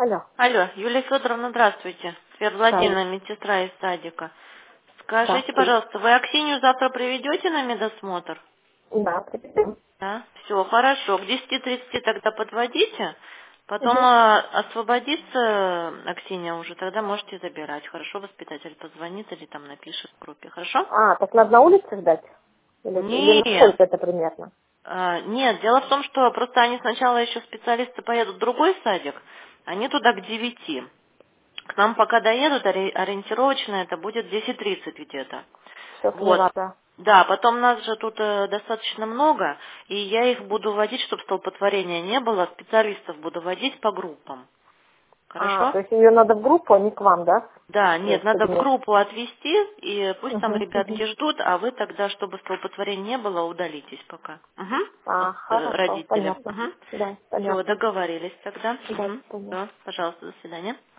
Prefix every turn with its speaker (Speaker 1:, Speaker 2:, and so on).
Speaker 1: Алло.
Speaker 2: Алло, Юлия Федоровна, здравствуйте. Вера
Speaker 1: Да.
Speaker 2: Владимировна, медсестра из садика. Скажите,
Speaker 1: Здравствуйте.
Speaker 2: пожалуйста, вы Аксинью завтра приведете на медосмотр?
Speaker 1: Да, привет.
Speaker 2: Да? Все, хорошо. К 10:30 тогда подводите. Потом
Speaker 1: Угу.
Speaker 2: освободится Аксинья уже, тогда можете забирать. Хорошо, воспитатель позвонит или там напишет в группе. Хорошо?
Speaker 1: А, так надо на улице ждать? Или на
Speaker 2: Нет.
Speaker 1: сколько это примерно?
Speaker 2: Нет, дело в том, что просто они сначала еще специалисты поедут в другой садик, они туда к 9. К нам пока доедут, ориентировочно это будет 10:30 где-то.
Speaker 1: Все
Speaker 2: Вот.
Speaker 1: сливаться.
Speaker 2: Да, потом нас же тут достаточно много, и я их буду водить, чтобы столпотворения не было, специалистов буду водить по группам.
Speaker 1: А,
Speaker 2: Хорошо?
Speaker 1: то есть ее надо в группу, а не к вам, да?
Speaker 2: Да, нет,
Speaker 1: В
Speaker 2: надо в
Speaker 1: кабинет.
Speaker 2: группу отвезти, и пусть там
Speaker 1: Угу, угу.
Speaker 2: ребятки ждут, а вы тогда, чтобы столпотворений не было, удалитесь пока.
Speaker 1: А, хорошо,
Speaker 2: Родители.
Speaker 1: понятно. Да,
Speaker 2: Все,
Speaker 1: понятно.
Speaker 2: договорились тогда.
Speaker 1: Да, понятно.
Speaker 2: Все, пожалуйста, до свидания.